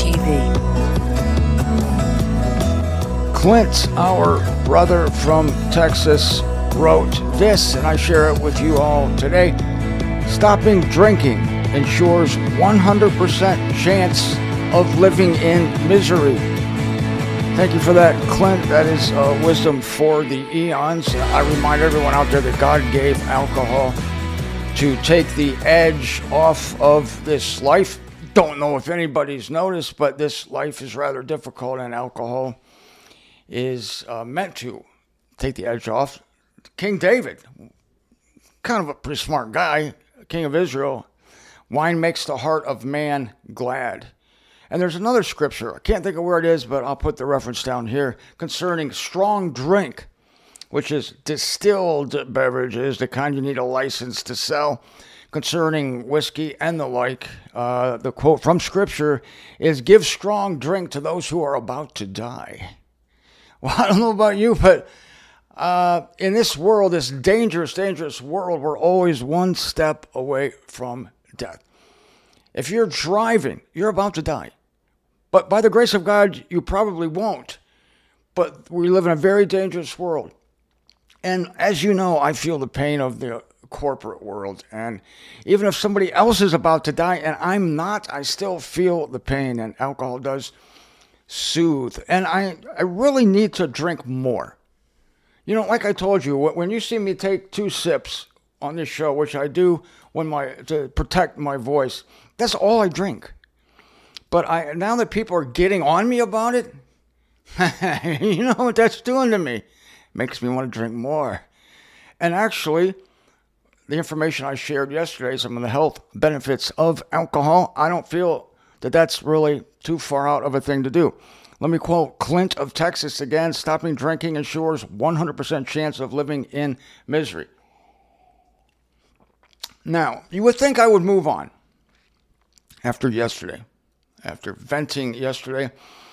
TV. Clint, our brother from Texas, wrote this, and I share it with you all today. Stopping drinking ensures 100% chance of living in misery. Thank you for that, Clint. That is wisdom for the eons. I remind everyone out there that God gave alcohol to take the edge off of this life. Don't know if anybody's noticed, but this life is rather difficult, and alcohol is meant to take the edge off. King David, kind of a pretty smart guy, king of Israel, wine makes the heart of man glad. And there's another scripture, I can't think of where it is, but I'll put the reference down here, concerning strong drink, which is distilled beverages, the kind you need a license to sell, concerning whiskey and the like. The quote from scripture is, give strong drink to those who are about to die. Well, I don't know about you, but in this world, this dangerous world, we're always one step away from death. If you're driving, you're about to die. But by the grace of God, you probably won't. But we live in a very dangerous world. And as you know, I feel the pain of the corporate world. And even if somebody else is about to die and I'm not, I still feel the pain. And alcohol does soothe. And I really need to drink more. You know, like I told you, when you see me take 2 sips on this show, which I do to protect my voice, that's all I drink. But now that people are getting on me about it, you know what that's doing to me? It makes me want to drink more. And actually, the information I shared yesterday, some of the health benefits of alcohol, I don't feel that that's really too far out of a thing to do. Let me quote Clint of Texas again. Stopping drinking ensures 100% chance of living in misery. Now, you would think I would move on after yesterday, after venting yesterday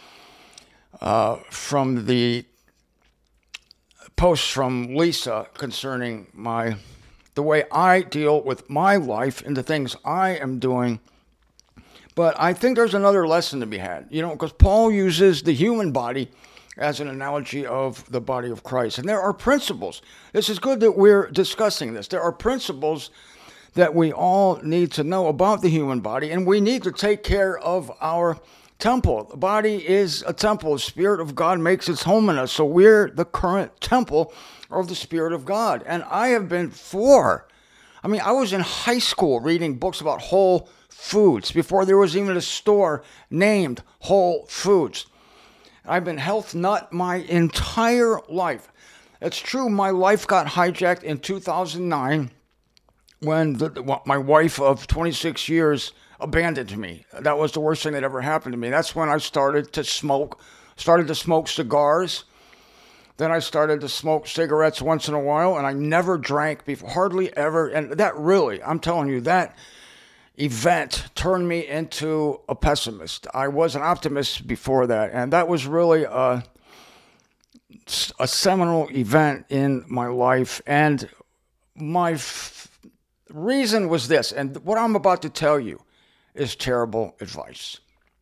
from the posts from Lisa concerning the way I deal with my life and the things I am doing. But I think there's another lesson to be had, because Paul uses the human body as an analogy of the body of Christ. And there are principles. This is good that we're discussing this. There are principles that we all need to know about the human body, and we need to take care of our temple. The body is a temple. The Spirit of God makes its home in us. So we're the current temple of the Spirit of God. And I have been I was in high school reading books about whole foods before there was even a store named Whole Foods. I've been health nut my entire life. It's true, my life got hijacked in 2009 when my wife of 26 years abandoned me. That was the worst thing that ever happened to me. That's when I started to smoke cigars. Then I started to smoke cigarettes once in a while, and I never drank before, hardly ever. And that really, I'm telling you, that event turned me into a pessimist. I was an optimist before that, and that was really a seminal event in my life. And my reason was this, and what I'm about to tell you is terrible advice.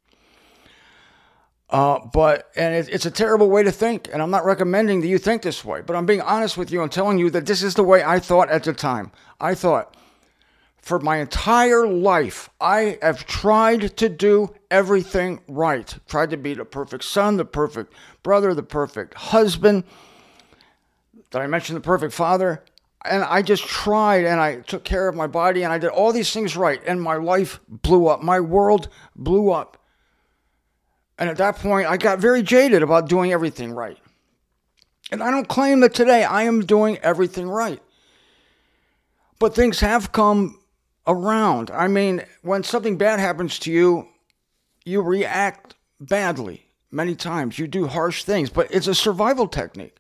It's a terrible way to think, and I'm not recommending that you think this way, but I'm being honest with you and telling you that this is the way I thought at the time. I thought, for my entire life, I have tried to do everything right. Tried to be the perfect son, the perfect brother, the perfect husband. Did I mention the perfect father? And I just tried, and I took care of my body, and I did all these things right, and my life blew up. My world blew up. And at that point, I got very jaded about doing everything right. And I don't claim that today I am doing everything right. But things have come around. I mean, when something bad happens to you, you react badly many times. You do harsh things, but it's a survival technique.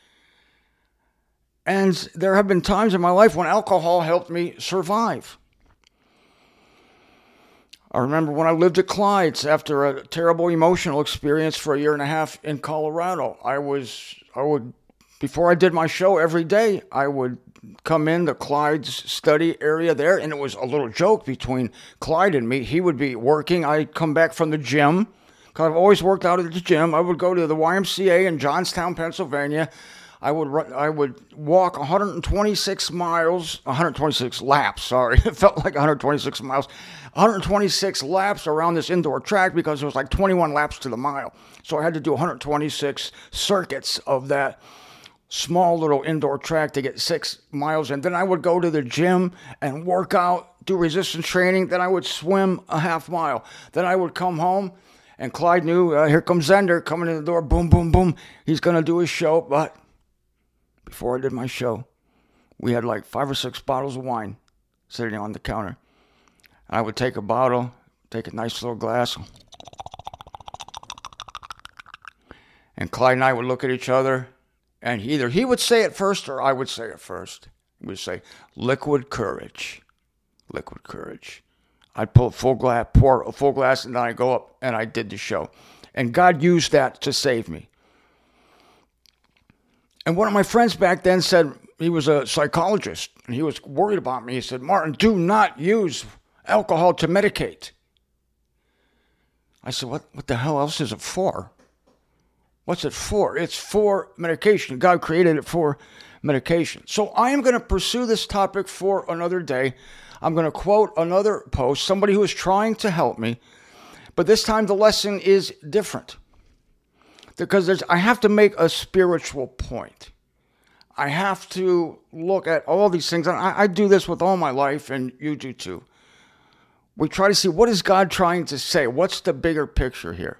And there have been times in my life when alcohol helped me survive. I remember when I lived at Clyde's after a terrible emotional experience for a year and a half in Colorado. Before I did my show every day, I would come in the Clyde's study area there, and it was a little joke between Clyde and me. He would be working. I'd come back from the gym, because I've always worked out at the gym. I would go to the YMCA in Johnstown, Pennsylvania. I would walk 126 laps, sorry. It felt like 126 miles. 126 laps around this indoor track because it was like 21 laps to the mile. So I had to do 126 circuits of that small little indoor track to get 6 miles in. Then I would go to the gym and work out, do resistance training. Then I would swim a half mile. Then I would come home, and Clyde knew, here comes Zender coming in the door. Boom, boom, boom. He's going to do his show. But before I did my show, we had like 5 or 6 bottles of wine sitting on the counter. I would take a bottle, take a nice little glass, and Clyde and I would look at each other, and either he would say it first or I would say it first. We would say, liquid courage, liquid courage. I'd pour a full glass, and then I'd go up and I did the show. And God used that to save me. And one of my friends back then said, he was a psychologist, and he was worried about me. He said, Martin, do not use alcohol to medicate. I said, what the hell else is it for? What's it for? It's for medication. God created it for medication. So I am going to pursue this topic for another day. I'm going to quote another post, somebody who is trying to help me, but this time the lesson is different. Because I have to make a spiritual point. I have to look at all these things. I do this with all my life, and you do too. We try to see, what is God trying to say? What's the bigger picture here?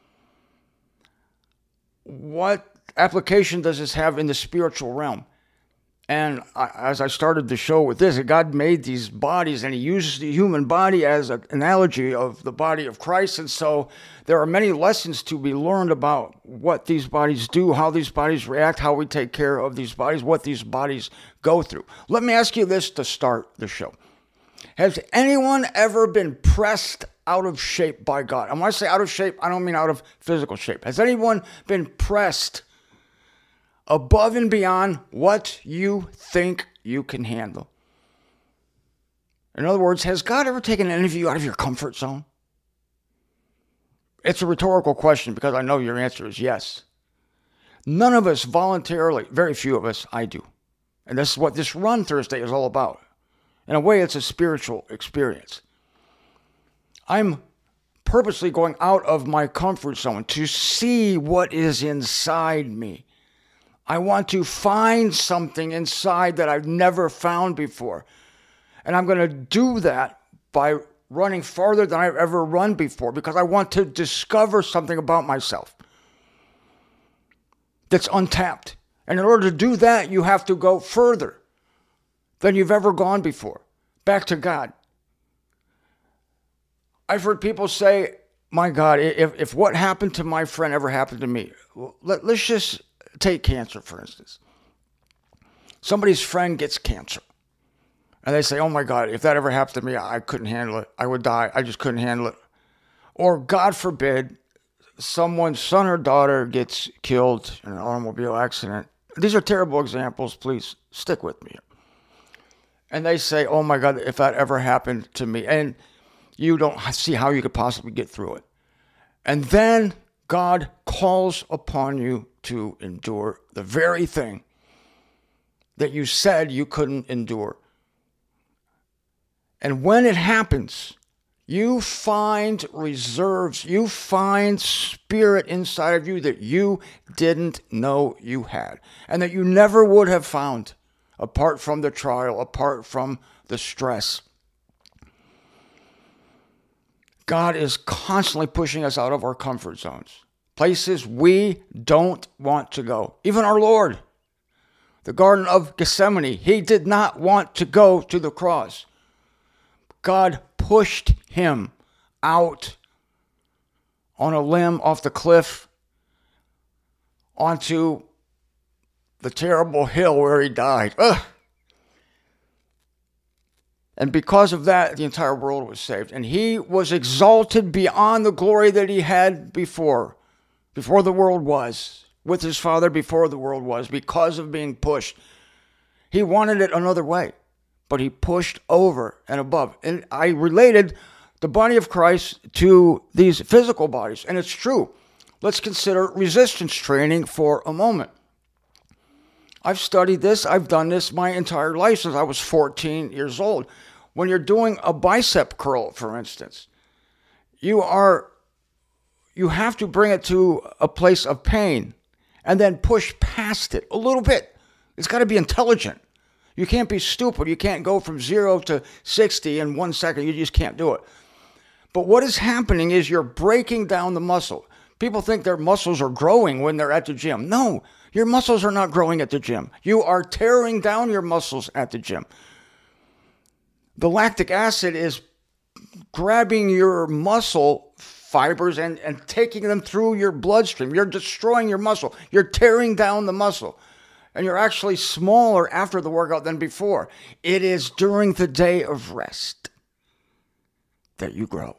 What application does this have in the spiritual realm? And as I started the show with this, God made these bodies, and he uses the human body as an analogy of the body of Christ. And so there are many lessons to be learned about what these bodies do, how these bodies react, how we take care of these bodies, what these bodies go through. Let me ask you this to start the show. Has anyone ever been pressed out of shape by God? And when I say out of shape, I don't mean out of physical shape. Has anyone been pressed above and beyond what you think you can handle? In other words, has God ever taken any of you out of your comfort zone? It's a rhetorical question because I know your answer is yes. None of us voluntarily, very few of us, I do. And this is what this Run Thursday is all about. In a way, it's a spiritual experience. I'm purposely going out of my comfort zone to see what is inside me. I want to find something inside that I've never found before. And I'm going to do that by running farther than I've ever run before because I want to discover something about myself that's untapped. And in order to do that, you have to go further than you've ever gone before, back to God. I've heard people say, my God, if what happened to my friend ever happened to me, let's just take cancer, for instance. Somebody's friend gets cancer. And they say, oh my God, if that ever happened to me, I couldn't handle it. I would die. I just couldn't handle it. Or God forbid, someone's son or daughter gets killed in an automobile accident. These are terrible examples. Please stick with me. And they say, oh my God, if that ever happened to me. And you don't see how you could possibly get through it. And then God calls upon you to endure the very thing that you said you couldn't endure. And when it happens, you find reserves, you find spirit inside of you that you didn't know you had, and that you never would have found apart from the trial, apart from the stress. God is constantly pushing us out of our comfort zones, places we don't want to go. Even our Lord, the Garden of Gethsemane, he did not want to go to the cross. God pushed him out on a limb off the cliff onto the terrible hill where he died. Ugh. And because of that, the entire world was saved. And he was exalted beyond the glory that he had before the world was, with his Father before the world was, because of being pushed. He wanted it another way, but he pushed over and above. And I related the body of Christ to these physical bodies. And it's true. Let's consider resistance training for a moment. I've studied this. I've done this my entire life since I was 14 years old. When you're doing a bicep curl, for instance, you have to bring it to a place of pain and then push past it a little bit. It's got to be intelligent. You can't be stupid. You can't go from 0 to 60 in 1 second. You just can't do it. But what is happening is you're breaking down the muscle. People think their muscles are growing when they're at the gym. No, your muscles are not growing at the gym. You are tearing down your muscles at the gym. The lactic acid is grabbing your muscle fibers and taking them through your bloodstream. You're destroying your muscle. You're tearing down the muscle. And you're actually smaller after the workout than before. It is during the day of rest that you grow.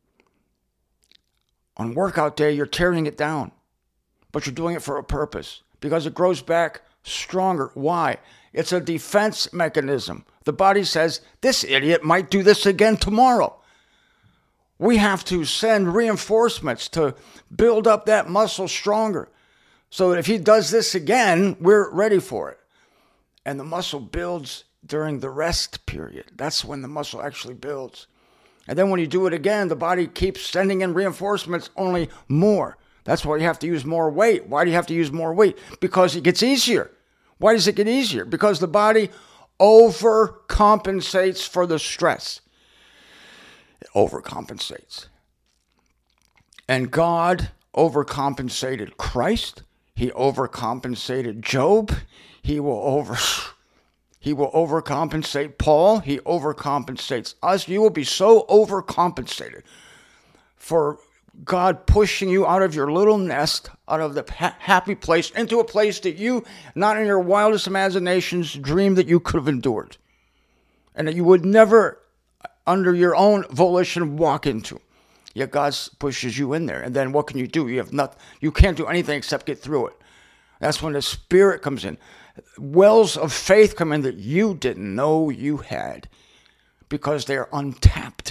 On workout day, you're tearing it down. But you're doing it for a purpose. Because it grows back stronger. Why? It's a defense mechanism. The body says, this idiot might do this again tomorrow. We have to send reinforcements to build up that muscle stronger. So that if he does this again, we're ready for it. And the muscle builds during the rest period. That's when the muscle actually builds. And then when you do it again, the body keeps sending in reinforcements, only more. That's why you have to use more weight. Why do you have to use more weight? Because it gets easier. Why does it get easier? Because the body overcompensates for the stress. It overcompensates. And God overcompensated Christ. He overcompensated Job. He will overcompensate Paul. He overcompensates us. You will be so overcompensated for God pushing you out of your little nest, out of the happy place, into a place that you, not in your wildest imaginations, dreamed that you could have endured. And that you would never, under your own volition, walk into. Yet God pushes you in there. And then what can you do? You can't do anything except get through it. That's when the Spirit comes in. Wells of faith come in that you didn't know you had because they're untapped.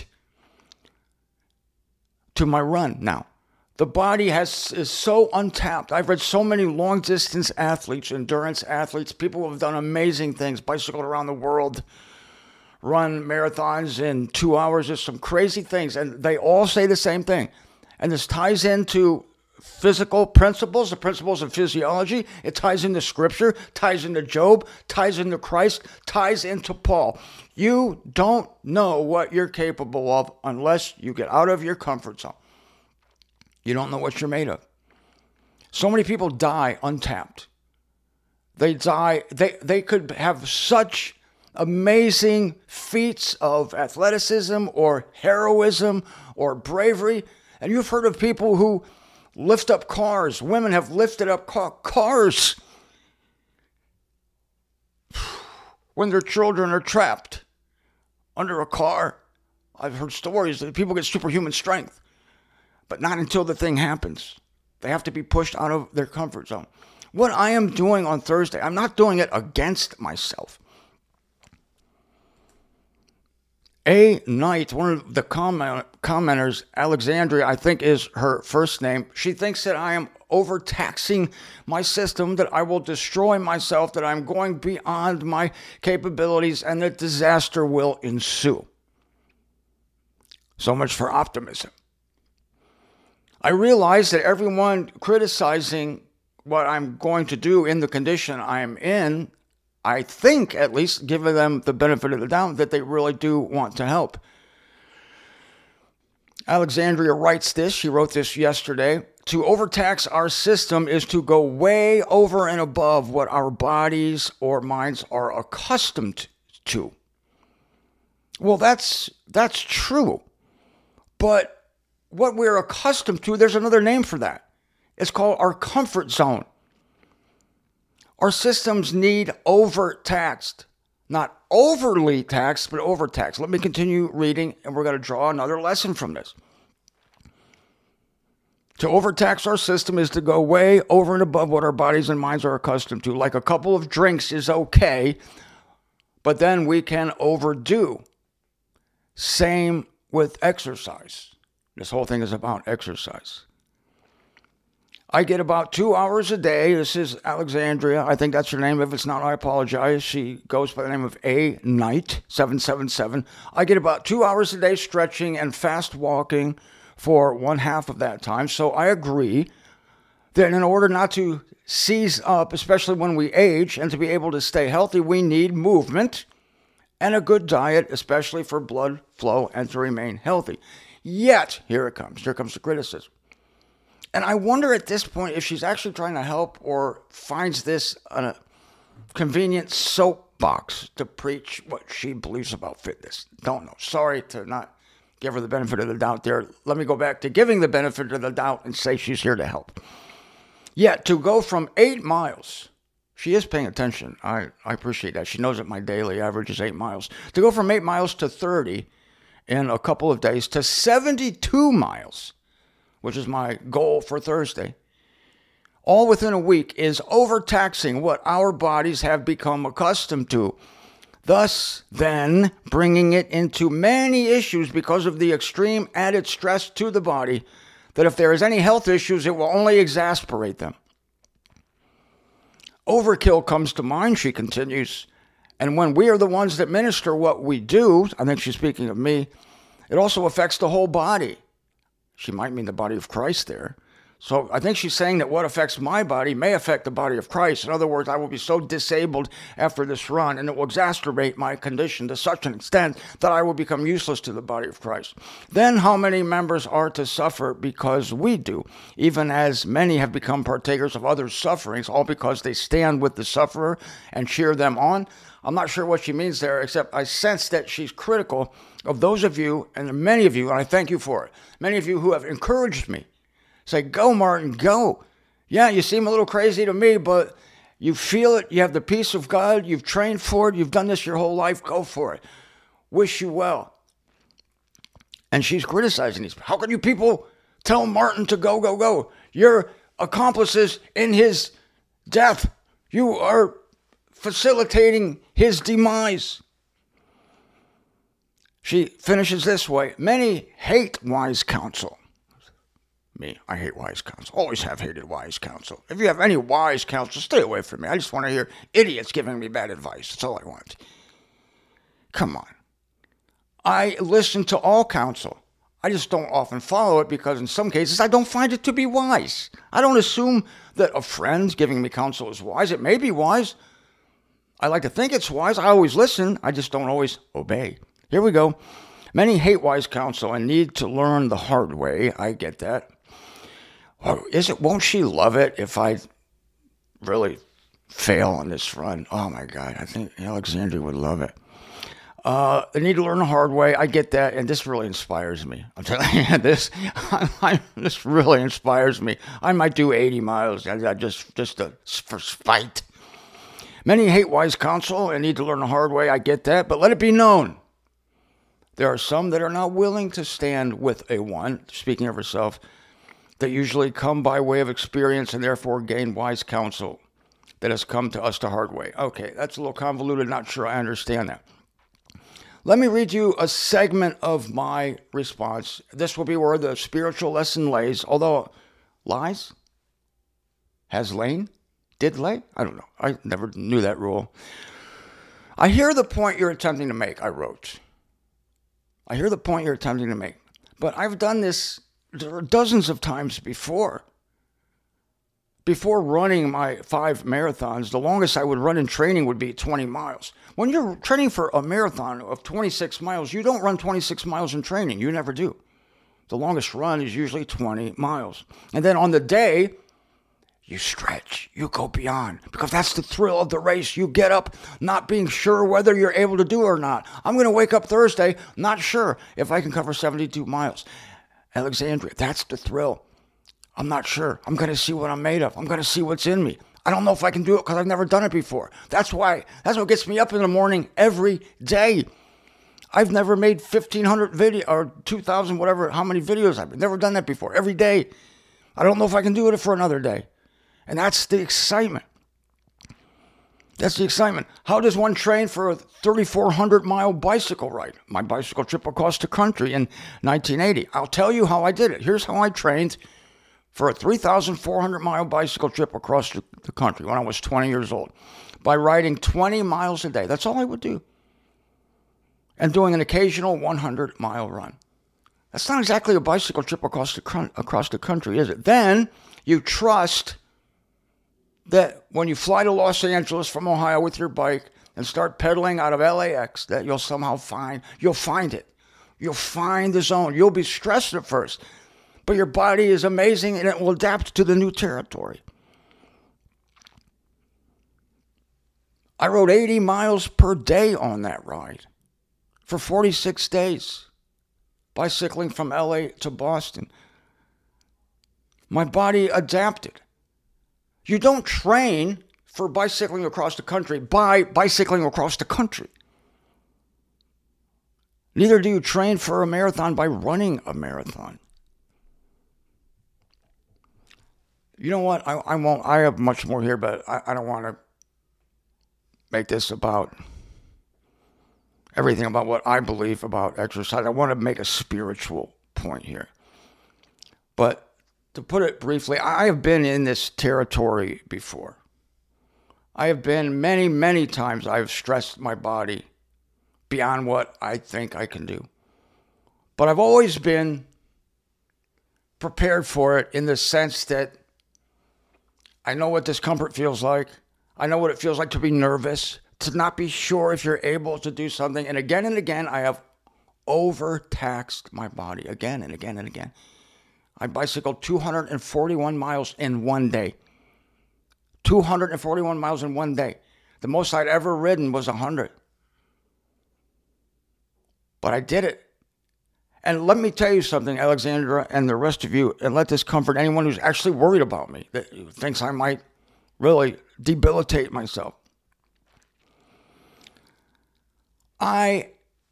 To my run now. The body is so untapped. I've read so many long-distance athletes, endurance athletes, people who have done amazing things, bicycled around the world, run marathons in 2 hours, just some crazy things. And they all say the same thing. And this ties into physical principles, the principles of physiology. It ties into Scripture, ties into Job, ties into Christ, ties into Paul. You don't know what you're capable of unless you get out of your comfort zone. You don't know what you're made of. So many people die untapped. They die, they could have such amazing feats of athleticism or heroism or bravery. And you've heard of people who lift up cars. Women have lifted up cars when their children are trapped under a car. I've heard stories that people get superhuman strength, but not until the thing happens. They have to be pushed out of their comfort zone. What I am doing on Thursday, I'm not doing it against myself. A Knight, one of the commenters, Alexandria, I think is her first name. She thinks that I am overtaxing my system, that I will destroy myself, that I'm going beyond my capabilities, and that disaster will ensue. So much for optimism. I realize that everyone criticizing what I'm going to do in the condition I am in, I think, at least, giving them the benefit of the doubt, that they really do want to help. Alexandria writes this. She wrote this yesterday. To overtax our system is to go way over and above what our bodies or minds are accustomed to. Well, that's true. But what we're accustomed to, there's another name for that. It's called our comfort zone. Our systems need overtaxed. Not overly taxed, but overtaxed. Let me continue reading, and we're going to draw another lesson from this. To overtax our system is to go way over and above what our bodies and minds are accustomed to. Like a couple of drinks is okay, but then we can overdo. Same with exercise. This whole thing is about exercise. I get about 2 hours a day. This is Alexandria. I think that's her name. If it's not, I apologize. She goes by the name of A Knight 777. I get about 2 hours a day stretching and fast walking for 1/2 of that time. So I agree that in order not to seize up, especially when we age, and to be able to stay healthy, we need movement and a good diet, especially for blood flow and to remain healthy. Yet, here it comes. Here comes the criticism. And I wonder at this point if she's actually trying to help or finds this a convenient soapbox to preach what she believes about fitness. Don't know. Sorry to not give her the benefit of the doubt there. Let me go back to giving the benefit of the doubt and say she's here to help. Yet to go from 8 miles, she is paying attention. I appreciate that. She knows that my daily average is 8 miles. To go from 8 miles to 30 in a couple of days to 72 miles, which is my goal for Thursday, all within a week, is overtaxing what our bodies have become accustomed to. Thus, then, bringing it into many issues because of the extreme added stress to the body, that if there is any health issues, it will only exacerbate them. Overkill comes to mind, she continues, and when we are the ones that minister what we do, I think she's speaking of me, it also affects the whole body. She might mean the body of Christ there. So I think she's saying that what affects my body may affect the body of Christ. In other words, I will be so disabled after this run, and it will exacerbate my condition to such an extent that I will become useless to the body of Christ. Then how many members are to suffer because we do, even as many have become partakers of others' sufferings, all because they stand with the sufferer and cheer them on? I'm not sure what she means there, except I sense that she's critical of those of you, and many of you, and I thank you for it, many of you who have encouraged me. Say, go, Martin, go. Yeah, you seem a little crazy to me, but you feel it. You have the peace of God. You've trained for it. You've done this your whole life. Go for it. Wish you well. And she's criticizing these. How can you people tell Martin to go, go, go? You're accomplices in his death. You are facilitating his demise. She finishes this way. Many hate wise counsel. Me, I hate wise counsel. Always have hated wise counsel. If you have any wise counsel, stay away from me. I just want to hear idiots giving me bad advice. That's all I want. Come on. I listen to all counsel. I just don't often follow it because in some cases I don't find it to be wise. I don't assume that a friend giving me counsel is wise. It may be wise. I like to think it's wise. I always listen. I just don't always obey. Here we go. Many hate wise counsel and need to learn the hard way. I get that. Won't she love it if I really fail on this run? Oh my God, I think Alexandria would love it. They need to learn the hard way. I get that, and this really inspires me. I'm telling you, this really inspires me. I might do 80 miles just for spite. Many hate wise counsel and need to learn the hard way. I get that, but let it be known. There are some that are not willing to stand with a one, speaking of herself, that usually come by way of experience and therefore gain wise counsel that has come to us the hard way. Okay, that's a little convoluted. Not sure I understand that. Let me read you a segment of my response. This will be where the spiritual lesson lays, although lies? Has lain? Did lay? I don't know. I never knew that rule. I hear the point you're attempting to make, I wrote. I hear the point you're attempting to make. But I've done this dozens of times before. Before running my 5 marathons, the longest I would run in training would be 20 miles. When you're training for a marathon of 26 miles, you don't run 26 miles in training. You never do. The longest run is usually 20 miles. And then on the day, you stretch, you go beyond, because that's the thrill of the race. You get up not being sure whether you're able to do it or not. I'm going to wake up Thursday not sure if I can cover 72 miles. Alexandria, that's the thrill. I'm not sure. I'm going to see what I'm made of. I'm going to see what's in me. I don't know if I can do it because I've never done it before. That's what gets me up in the morning every day. I've never made 1,500 video or 2,000, whatever, how many videos I've never done that before. Every day. I don't know if I can do it for another day. And that's the excitement. That's the excitement. How does one train for a 3,400-mile bicycle ride? My bicycle trip across the country in 1980. I'll tell you how I did it. Here's how I trained for a 3,400-mile bicycle trip across the country when I was 20 years old. By riding 20 miles a day. That's all I would do. And doing an occasional 100-mile run. That's not exactly a bicycle trip across the country, is it? Then you trust that when you fly to Los Angeles from Ohio with your bike and start pedaling out of LAX, that you'll somehow find it. You'll find the zone. You'll be stressed at first, but your body is amazing and it will adapt to the new territory. I rode 80 miles per day on that ride for 46 days, bicycling from LA to Boston. My body adapted. You don't train for bicycling across the country by bicycling across the country. Neither do you train for a marathon by running a marathon. You know what? I won't. I have much more here, but I don't want to make this about everything about what I believe about exercise. I want to make a spiritual point here. But to put it briefly, I have been in this territory before. I have been many, many times I've stressed my body beyond what I think I can do. But I've always been prepared for it in the sense that I know what discomfort feels like. I know what it feels like to be nervous, to not be sure if you're able to do something. And again, I have overtaxed my body again and again and again. I bicycled 241 miles in one day. 241 miles in one day. The most I'd ever ridden was 100. But I did it. And let me tell you something, Alexandra, and the rest of you, and let this comfort anyone who's actually worried about me, that thinks I might really debilitate myself. I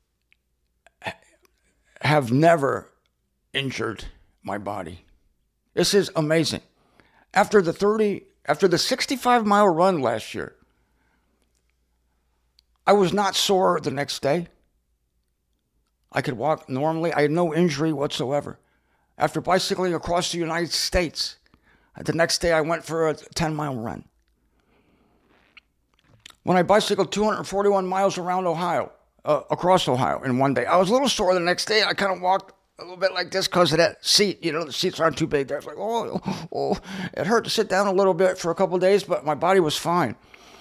have never injured my body. This is amazing. After the 65-mile run last year, I was not sore the next day. I could walk normally. I had no injury whatsoever. After bicycling across the United States, the next day I went for a 10-mile run. When I bicycled 241 miles around Ohio, across Ohio in one day, I was a little sore the next day. I kind of walked a little bit like this because of that seat. You know, the seats aren't too big there. It's like, oh. It hurt to sit down a little bit for a couple of days, but my body was fine.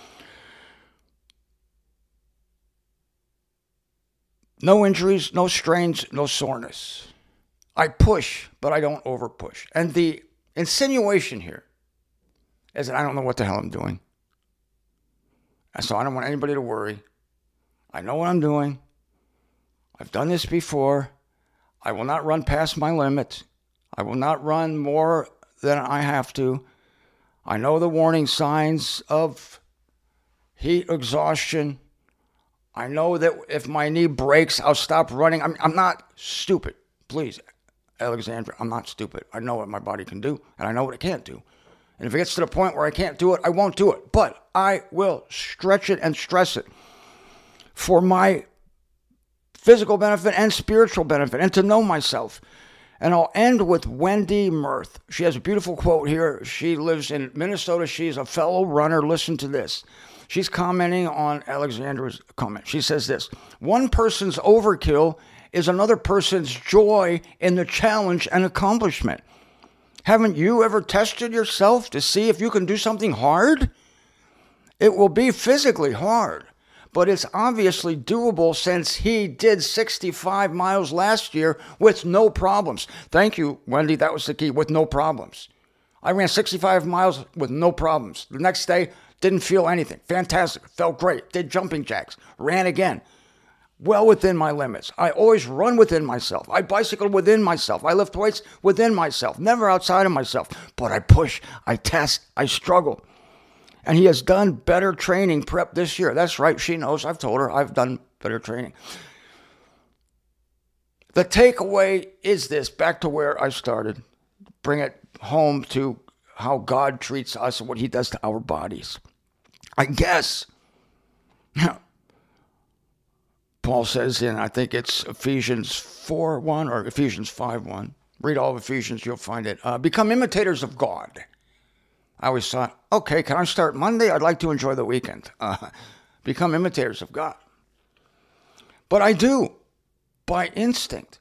No injuries, no strains, no soreness. I push, but I don't over push. And the insinuation here is that I don't know what the hell I'm doing. And so I don't want anybody to worry. I know what I'm doing. I've done this before. I will not run past my limit. I will not run more than I have to. I know the warning signs of heat exhaustion. I know that if my knee breaks, I'll stop running. I'm not stupid. Please, Alexandra, I'm not stupid. I know what my body can do, and I know what it can't do. And if it gets to the point where I can't do it, I won't do it. But I will stretch it and stress it for my physical benefit and spiritual benefit, and to know myself. And I'll end with Wendy Mirth. She has a beautiful quote here. She lives in Minnesota. She's a fellow runner. Listen to this. She's commenting on Alexandra's comment. She says this: one person's overkill is another person's joy in the challenge and accomplishment. Haven't you ever tested yourself to see if you can do something hard? It will be physically hard, but it's obviously doable since he did 65 miles last year with no problems. Thank you, Wendy. That was the key, with no problems. I ran 65 miles with no problems. The next day, didn't feel anything. Fantastic. Felt great. Did jumping jacks. Ran again. Well within my limits. I always run within myself. I bicycle within myself. I lift weights within myself. Never outside of myself. But I push. I test. I struggle. And he has done better training prep this year. That's right. She knows. I've told her I've done better training. The takeaway is this, back to where I started. Bring it home to how God treats us and what he does to our bodies. I guess Paul says in, I think it's Ephesians 4:1 or Ephesians 5:1. Read all of Ephesians, you'll find it. Become imitators of God. I always thought, okay, can I start Monday? I'd like to enjoy the weekend. Become imitators of God. But I do, by instinct.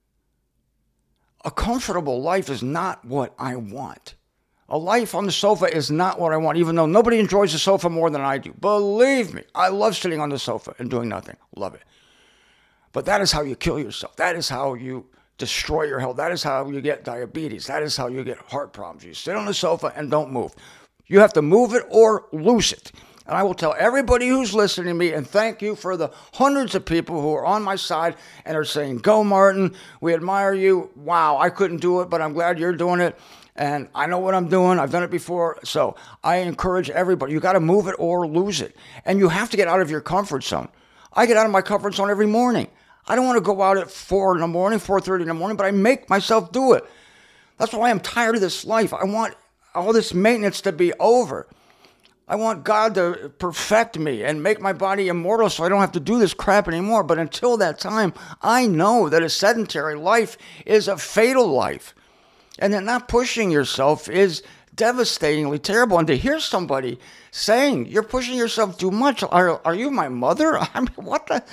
A comfortable life is not what I want. A life on the sofa is not what I want, even though nobody enjoys the sofa more than I do. Believe me, I love sitting on the sofa and doing nothing. Love it. But that is how you kill yourself. That is how you destroy your health. That is how you get diabetes. That is how you get heart problems. You sit on the sofa and don't move. You have to move it or lose it. And I will tell everybody who's listening to me, and thank you for the hundreds of people who are on my side and are saying, go Martin, we admire you. Wow, I couldn't do it, but I'm glad you're doing it. And I know what I'm doing. I've done it before. So I encourage everybody, you got to move it or lose it. And you have to get out of your comfort zone. I get out of my comfort zone every morning. I don't want to go out at 4 in the morning, 4:30 in the morning, but I make myself do it. That's why I'm tired of this life. I want all this maintenance to be over. I want God to perfect me and make my body immortal so I don't have to do this crap anymore. But until that time, I know that a sedentary life is a fatal life. And that not pushing yourself is devastatingly terrible. And to hear somebody saying, you're pushing yourself too much, are you my mother? I mean, what the?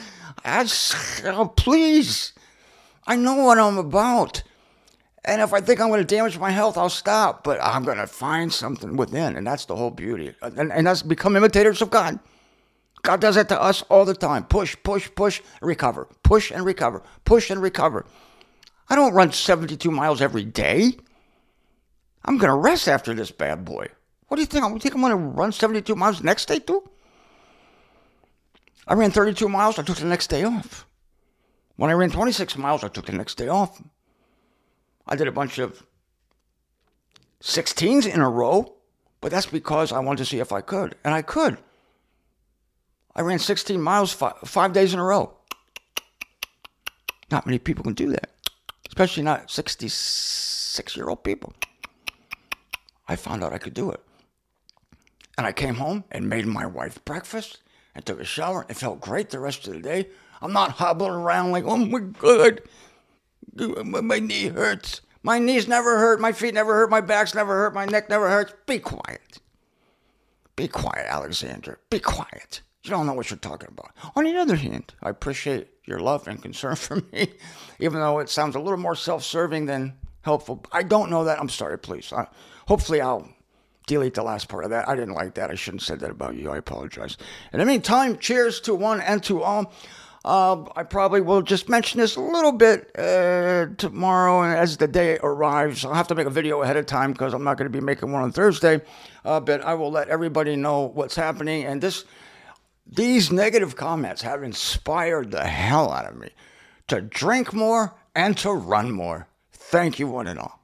Please. I know what I'm about. And if I think I'm going to damage my health, I'll stop. But I'm going to find something within. And that's the whole beauty. And that's become imitators of God. God does that to us all the time. Push, push, push, recover. Push and recover. Push and recover. I don't run 72 miles every day. I'm going to rest after this bad boy. What do you think? You think I'm going to run 72 miles next day too? I ran 32 miles. I took the next day off. When I ran 26 miles, I took the next day off. I did a bunch of 16s in a row, but that's because I wanted to see if I could. And I could. I ran 16 miles 5 days in a row. Not many people can do that. Especially not 66-year-old people. I found out I could do it. And I came home and made my wife breakfast and took a shower. It felt great the rest of the day. I'm not hobbling around like, oh my God, my knee hurts. My knees never hurt. My feet never hurt. My back's never hurt. My neck never hurts. Be quiet. Be quiet, Alexander. Be quiet. You don't know what you're talking about. On the other hand, I appreciate your love and concern for me, even though it sounds a little more self-serving than helpful. I don't know that. I'm sorry, please. Hopefully I'll delete the last part of that. I didn't like that. I shouldn't have said that about you. I apologize. In the meantime, cheers to one and to all. I probably will just mention this a little bit tomorrow, and as the day arrives, I'll have to make a video ahead of time because I'm not going to be making one on Thursday, but I will let everybody know what's happening, and these negative comments have inspired the hell out of me to drink more and to run more. Thank you, one and all.